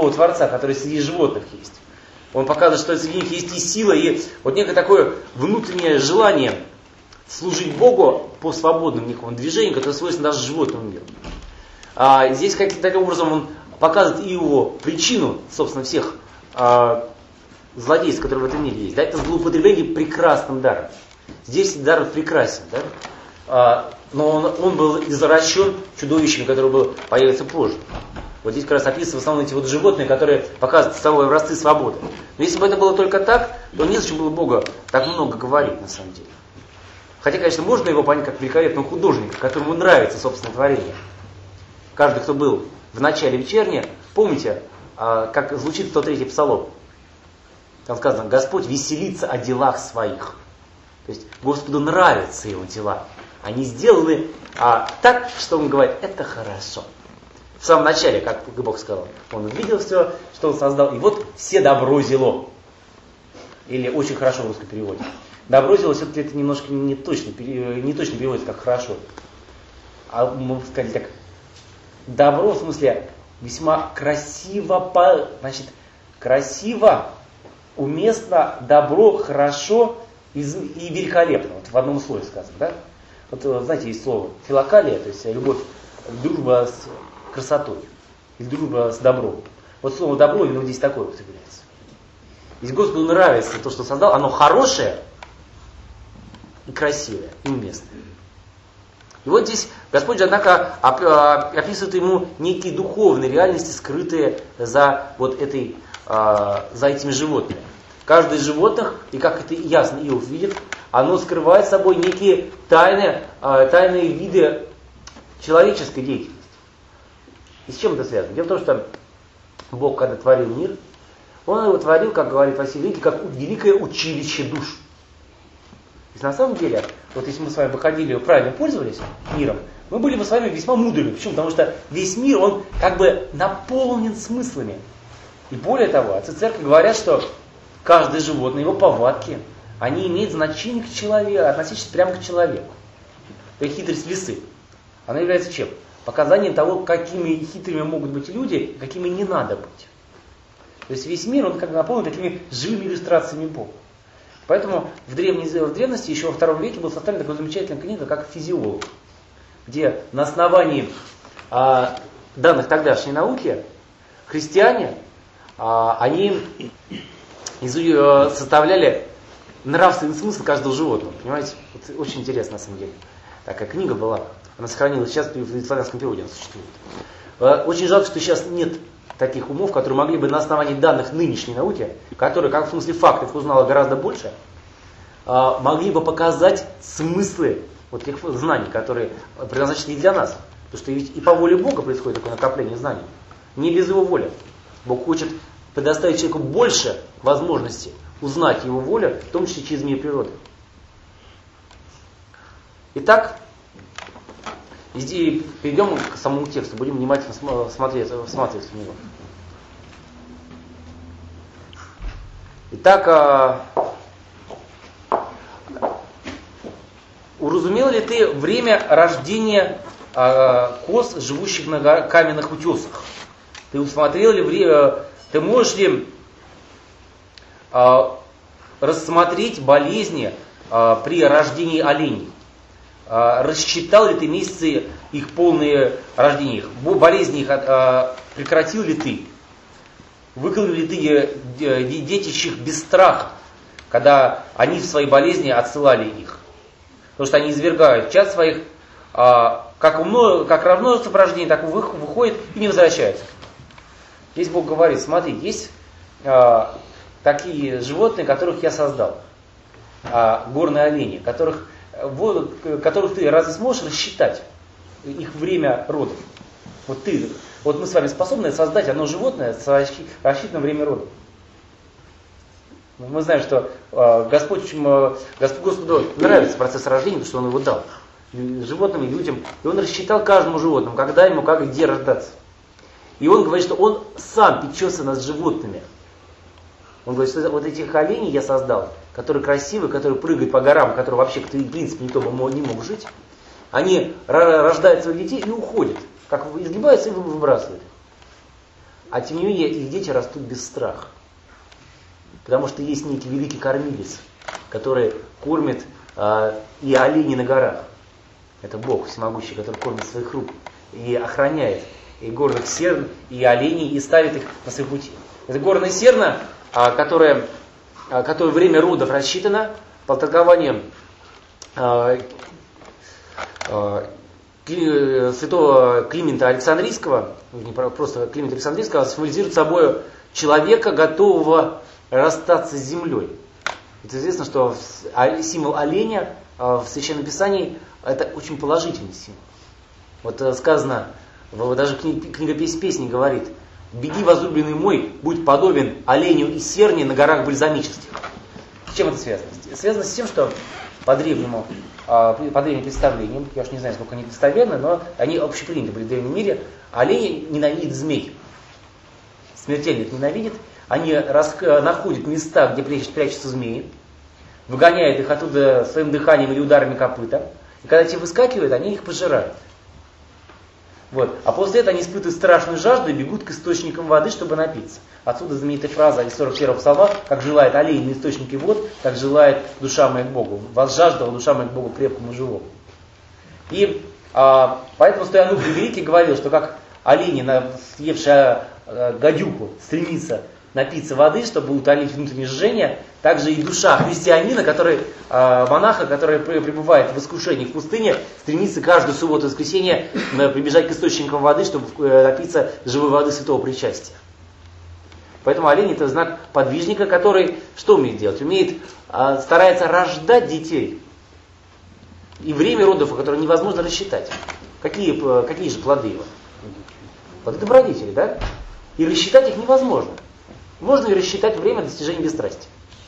живого Творца, который среди животных есть. Он показывает, что среди них есть и сила, и вот некое такое внутреннее желание служить Богу по свободному некому движению, которое свойственно даже животному миру. Здесь каким-то таким образом он показывает и его причину, собственно, всех злодейств, которые в этом мире есть. Да? Это злоупотребление прекрасным даром. Здесь дар прекрасен, да? Но он был извращен чудовищами, которые появятся позже. Вот здесь как раз описываются в основном эти вот животные, которые показывают собой образцы свободы. Но если бы это было только так, то незачем было Бога так много говорить на самом деле. Хотя, конечно, можно его понять как великолепного художника, которому нравится собственное творение. Каждый, кто был в начале вечерне, помните, как звучит 103-й псалом. Там сказано: Господь веселится о делах своих. То есть Господу нравятся его дела. Они сделаны так, что он говорит, это хорошо. В самом начале, как Бог сказал, он увидел все, что он создал, и вот все добро зело. Или очень хорошо в русском переводе. Добро зело все-таки это немножко не точно переводится как хорошо. А мы сказали так, добро в смысле весьма красиво, красиво, уместно, добро, хорошо и великолепно. Вот в одном слове сказано, да? Вот знаете, есть слово филокалия, то есть любовь, дружба с красотой, или дружба с добром. Вот слово добро, именно здесь такое употребляется. Если Господу нравится то, что создал, оно хорошее и красивое, и уместное. И вот здесь Господь же, однако, описывает ему некие духовные реальности, скрытые за этими животными. Каждое из животных, и как это ясно Иов видит, оно скрывает собой некие тайные виды человеческой деятельности. И с чем это связано? Дело в том, что Бог, когда творил мир, Он его творил, как говорит Василий Великий, как великое училище душ. То есть на самом деле, вот если мы с вами выходили, правильно пользовались миром, мы были бы с вами весьма мудрыми. Почему? Потому что весь мир, он как бы наполнен смыслами. И более того, отцы церкви говорят, что каждое животное, его повадки, они имеют значение к человеку, относящиеся прямо к человеку. То есть хитрость лисы, она является чем? Показанием того, какими хитрыми могут быть люди, и какими не надо быть. То есть весь мир, он как бы наполнен такими живыми иллюстрациями Бога. Поэтому в древности, еще во II веке, был составлен такой замечательная книга, как «Физиолог», где на основании данных тогдашней науки христиане, они составляли нравственный смысл каждого животного. Понимаете? Это очень интересно на самом деле. Такая книга была. Она сохранилась сейчас, в славянском переводе она существует. Очень жалко, что сейчас нет таких умов, которые могли бы на основании данных нынешней науки, которые, как в смысле фактов, узнала гораздо больше, могли бы показать смыслы вот тех знаний, которые предназначены для нас. Потому что ведь и по воле Бога происходит такое накопление знаний. Не без его воли. Бог хочет предоставить человеку больше возможностей узнать его волю, в том числе через мир природы. Итак, перейдем к самому тексту, будем внимательно всматриваться в него. Итак, уразумел ли ты время рождения коз, живущих на каменных утесах? Ты усмотрел ли время, ты можешь ли рассмотреть болезни при рождении оленей? Рассчитал ли ты месяцы их полные рождения их? Болезни их прекратил ли ты? Выколол ли ты детищих без страха, когда они в своей болезни отсылали их? Потому что они извергают чад своих, как равно рождение, так и выходит и не возвращаются. Здесь Бог говорит, смотри, есть такие животные, которых я создал, горные олени, которых ты разве сможешь рассчитать их время родов? Вот мы с вами способны создать одно животное с рассчитанным время родов. Мы знаем, что Господу нравится процесс рождения, потому что Он его дал животным и людям. И Он рассчитал каждому животному, когда ему, как и где рождаться. И Он говорит, что Он сам печется над животными. Он говорит, что вот этих оленей я создал, которые красивые, которые прыгают по горам, которые вообще, в принципе, никто бы не мог жить. Они рождают своих детей и уходят. Как изгибаются и выбрасывают. А тем не менее их дети растут без страха. Потому что есть некий великий кормилец, который кормит и оленей на горах. Это Бог всемогущий, который кормит своих рук и охраняет и горных серн, и оленей, и ставит их на свои пути. Это горная серна, которая время родов рассчитано по толкованию святого Климента Александрийского, не просто Климента Александрийского, символизирует собой человека, готового расстаться с землей. Это известно, что символ оленя в Священном Писании это очень положительный символ. Вот сказано, даже книга Песней говорит: «Беги, возлюбленный мой, будь подобен оленю и серне на горах бальзамических». С чем это связано? Связано с тем, что по древним представлениям, я уж не знаю, сколько они достоверны, но они общеприняты были в древнем мире, олени ненавидят змей. Смертельно их ненавидят. Они находят места, где прячутся змеи, выгоняют их оттуда своим дыханием или ударами копыта. И когда те выскакивают, они их пожирают. Вот. А после этого они испытывают страшную жажду и бегут к источникам воды, чтобы напиться. Отсюда знаменитая фраза из 41-го псалма: «Как желает олень на источнике вод, так желает душа моя к Богу. Возжаждала душа моя к Богу крепкому и живому». И поэтому Стоян Угрий Великий говорил, что как олени, съевшая гадюку, стремится напиться воды, чтобы утолить внутреннее жжение, также и душа христианина, монаха, который пребывает в искушении в пустыне, стремится каждую субботу и воскресенье прибежать к источникам воды, чтобы напиться живой воды святого причастия. Поэтому олень — это знак подвижника, который что умеет делать? Старается рождать детей. И время родов, которое невозможно рассчитать. Какие же плоды его? Плоды добродетели, да? И рассчитать их невозможно. Можно ли рассчитать время достижения бесстрастия?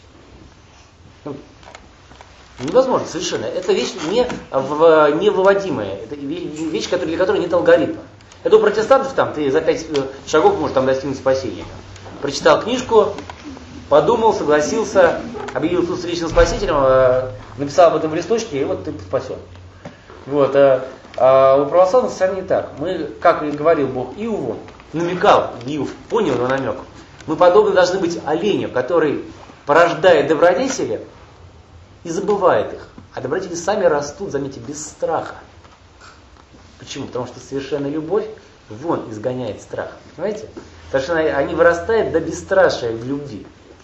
Невозможно совершенно. Это вещь невыводимая. Это вещь, для которой нет алгоритма. Это у протестантов ты за 5 шагов можешь достигнуть спасения. Прочитал книжку, подумал, согласился, объявил Иисуса личным спасителем, написал об этом в листочке, и вот ты спасен. Вот. А у православных совсем не так. Мы, как и говорил Бог Иову, намекал, Иов понял его намек, мы подобны должны быть оленю, который порождает добродетели и забывает их. А добродетели сами растут, заметьте, без страха. Почему? Потому что совершенная любовь вон изгоняет страх. Понимаете? Потому что они вырастают до бесстрашия в любви.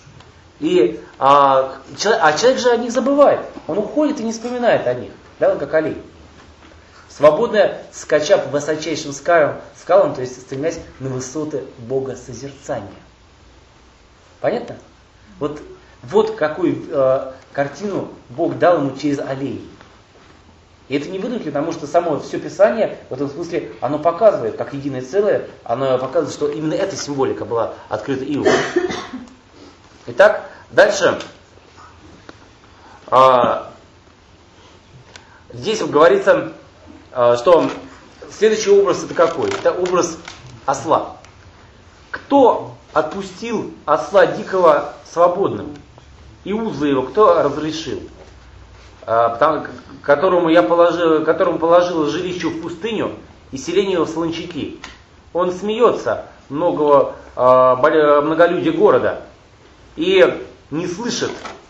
Человек же о них забывает. Он уходит и не вспоминает о них. Да, он как олень. Свободно скача по высочайшим скалам, то есть стремясь на высоты богосозерцания. Понятно? Вот какую картину Бог дал ему через оленей. И это не выдумки, потому что само все Писание, в этом смысле, оно показывает, как единое целое, оно показывает, что именно эта символика была открыта Иову. Итак, дальше. Здесь говорится, что следующий образ это какой? Это образ осла. Кто отпустил осла дикого свободным? И узлы его кто разрешил? Которому положил жилище в пустыню и селение его в солончаки. Он смеется многолюдия города и не слышит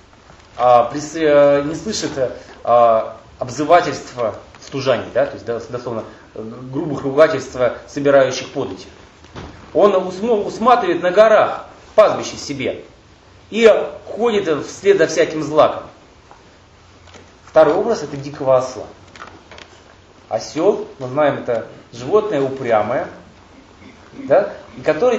обзывательства стужаний, да, то есть дословно грубых ругательств, собирающих подати. Он усматривает на горах пастбище себе и ходит вслед за всяким злаком. Второй образ — это дикого осла. Осел, мы знаем, это животное упрямое, да, и которое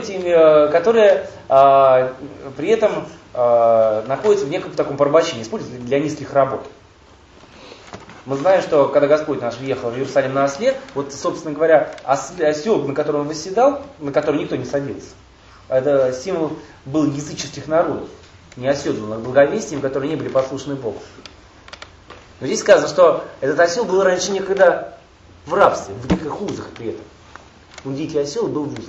при этом находится в неком таком порабощении, используется для низких работ. Мы знаем, что когда Господь наш въехал в Иерусалим на осле, вот, собственно говоря, осел, на котором он восседал, на который никто не садился, это символ был языческих народов, не оседланных благовестием, которые не были послушны Богу. Но здесь сказано, что этот осел был раньше некогда в рабстве, в диких узах при этом. Дикий осел был в узах.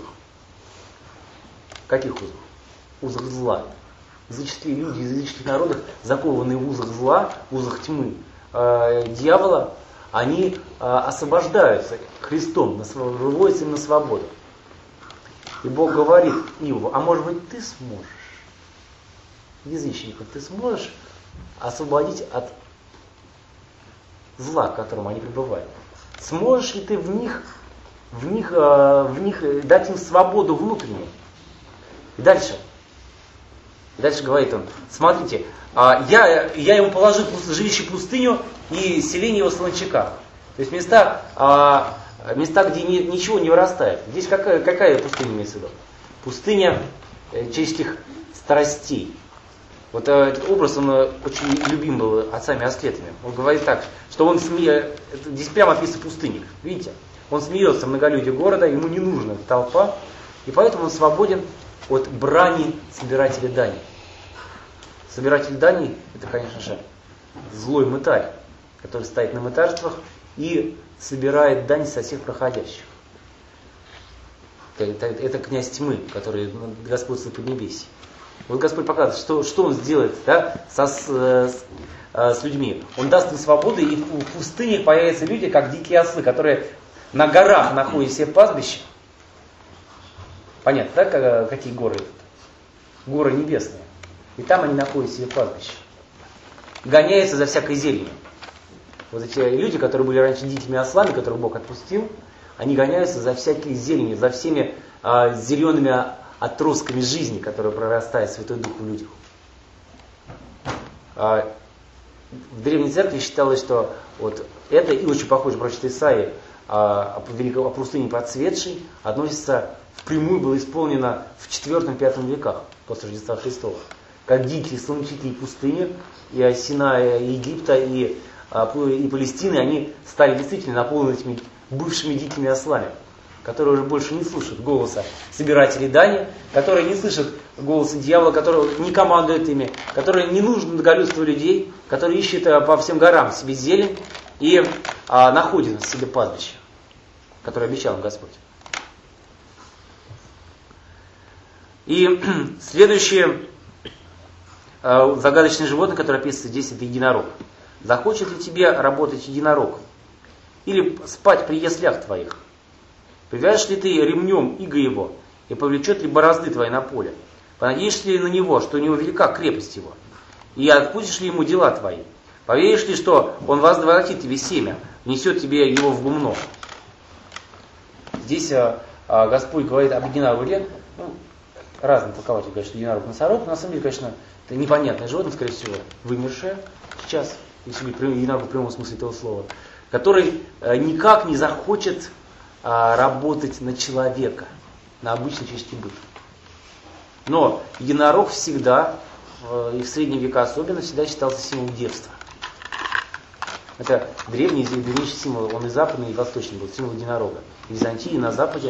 Каких узах? Узах зла. Языческие люди из языческих народов, закованные в узах зла, в узах тьмы дьявола, они освобождаются Христом, выводятся им на свободу. И Бог говорит Иову, а может быть ты сможешь, язычников, ты сможешь освободить от зла, в котором они пребывают. Сможешь ли ты в них дать им свободу внутреннюю? И дальше говорит он, смотрите, я ему положил жилище пустыню и селение его солончака. То есть места, где ничего не вырастает. Здесь какая пустыня имеется в виду? Пустыня человеческих страстей. Вот этот образ, он очень любим был отцами-аскетами. Он говорит так, что он здесь прямо описывает пустынник. Видите? Он смеется в многолюдие города, ему не нужна толпа, и поэтому он свободен от брани собирателя дани. Собиратель дани — это, конечно же, злой мытарь, который стоит на мытарствах и собирает дань со всех проходящих. Это князь тьмы, который господствует в Поднебесье. Вот Господь показывает, что Он сделает, да, с людьми. Он даст им свободу, и в пустыне появятся люди, как дикие ослы, которые на горах находят себе пастбище. Понятно, да, какие горы? Горы небесные. И там они находят себе пастбище. Гоняются за всякой зеленью. Вот эти люди, которые были раньше дикими ослами, которых Бог отпустил, они гоняются за всякой зеленью, за всеми зелеными отростками жизни, которые прорастает Святой Дух в людях. В Древней Церкви считалось, что вот это, и очень похоже, прочитать Исаии, о пустыне процветшей, относится, впрямую было исполнено в 4-5 веках после Рождества Христова. Как дикие солончаки пустыни, и Синая, и Египта, и Палестины, они стали действительно наполнены этими бывшими дикими ослами, которые уже больше не слышат голоса собирателей дани, которые не слышат голоса дьявола, который не командует ими, которые не нужны многолюдству людей, которые ищут по всем горам себе зелень и находят в себе пастбище, которое обещал им Господь. И следующее загадочное животное, которое описывается здесь, это единорог. Захочет ли тебе работать единорог? Или спать при яслях твоих? Привяжешь ли ты ремнем иго его, и повлечет ли борозды твои на поле? Понадеешься ли на него, что у него велика крепость его? И отпустишь ли ему дела твои? Поверишь ли, что он возвратит тебе семя, внесет тебе его в гумно? Здесь Господь говорит об единороге. Разные толкователи говорят, что единорог носорог. Но на самом деле, конечно, это непонятное животное, скорее всего, вымершее сейчас, если быть единорог в прямом смысле этого слова, который никак не захочет работать на человека, на обычный человеческий быт. Но единорог всегда, и в средние века особенно, всегда считался символом девства. Это древнейший символ, он и западный, и восточный был, символ единорога. В Византии, на Западе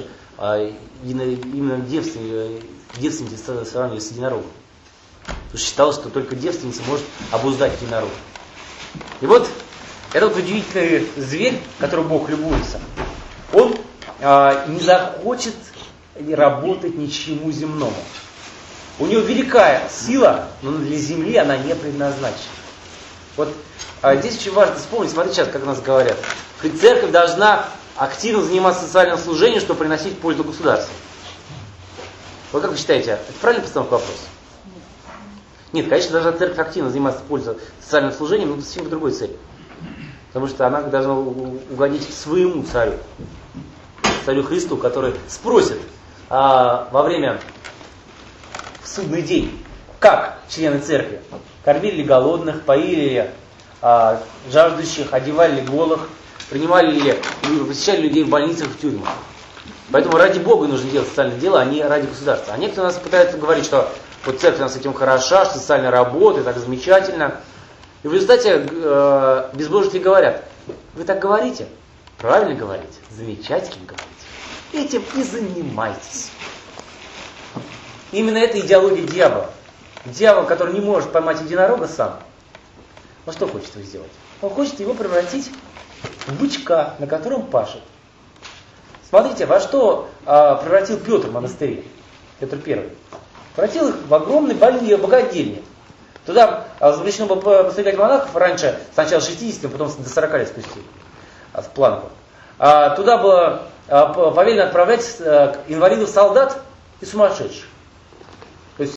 именно девственницы сравнивали с единорогом. Потому что считалось, что только девственница может обуздать единорога. И вот этот удивительный зверь, которым Бог любуется, он не захочет работать ничему земному. У него великая сила, но для земли она не предназначена. Вот здесь очень важно вспомнить, смотрите сейчас, как у нас говорят. Церковь должна активно заниматься социальным служением, чтобы приносить пользу государству. Вот как вы считаете, это правильная постановка вопроса? Нет, конечно, должна церковь активно заниматься пользой социальным служением, но совсем по другой цели. Потому что она должна угодить своему царю. Царю Христу, который спросит во время в судный день, как члены церкви кормили ли голодных, поили ли жаждущих, одевали ли голых, принимали ли, посещали людей в больницах, в тюрьмах. Поэтому ради Бога нужно делать социальное дело, а не ради государства. А некоторые нас пытаются говорить, что вот церковь у нас с этим хороша, что социальная работа, так замечательно. И в результате безбожники говорят: вы так говорите? Правильно говорите, замечательно говорите. Этим и занимайтесь. Именно это идеология дьявола. Дьявол, который не может поймать единорога сам, он что хочет его сделать? Он хочет его превратить в бычка, на котором пашет. Смотрите, во что превратил Петр в монастыре, Петр I. Превратил их в огромный богадельник. Туда запрещено было поставлять монахов раньше, сначала 60, потом до 40 лет спустили в планку. Туда было повелено отправлять инвалидов-солдат и сумасшедших.